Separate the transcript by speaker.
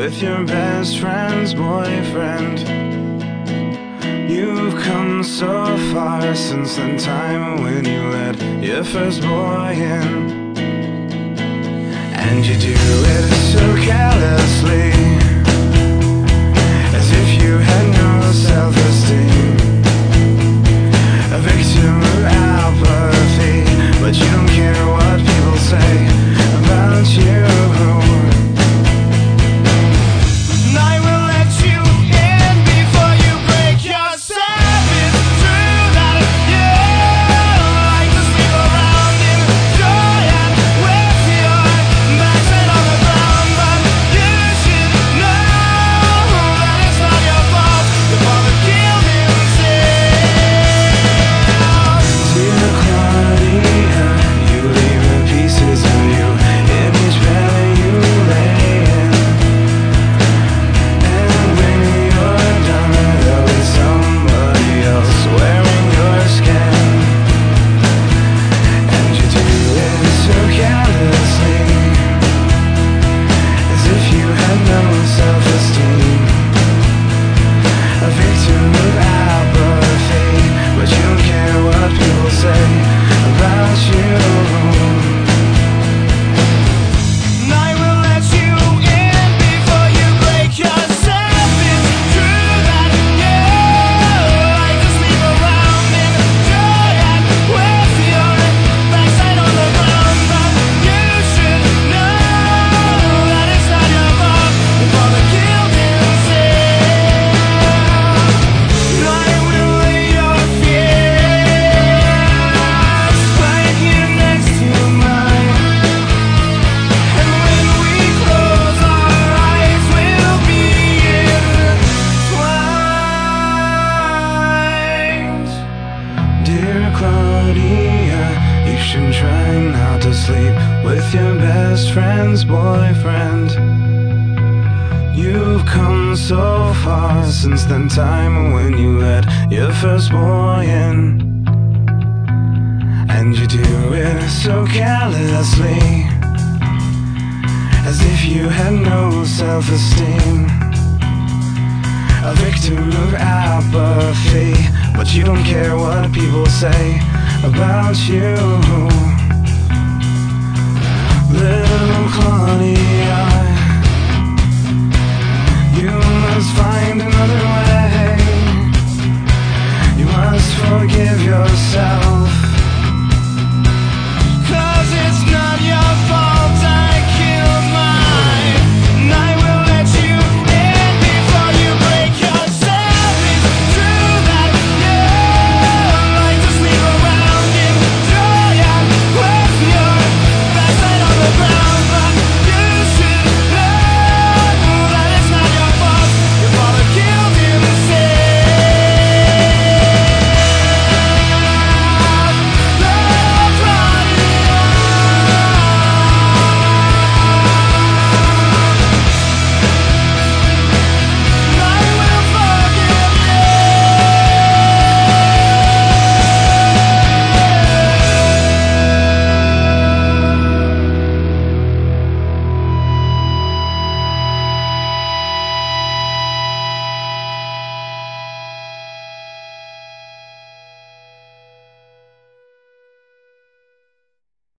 Speaker 1: with your best friend's boyfriend. You've come so far since the time when you let your first boy in, and you do it so carelessly, as if you had no self-esteem, a victim of apathy, but you don't care what people say about you. You should try not to sleep with your best friend's boyfriend. You've come so far since the time when you let your first boy in, and you do it so carelessly, as if you had no self-esteem, a victim of apathy, but you don't care what people say about you. Little Claudia,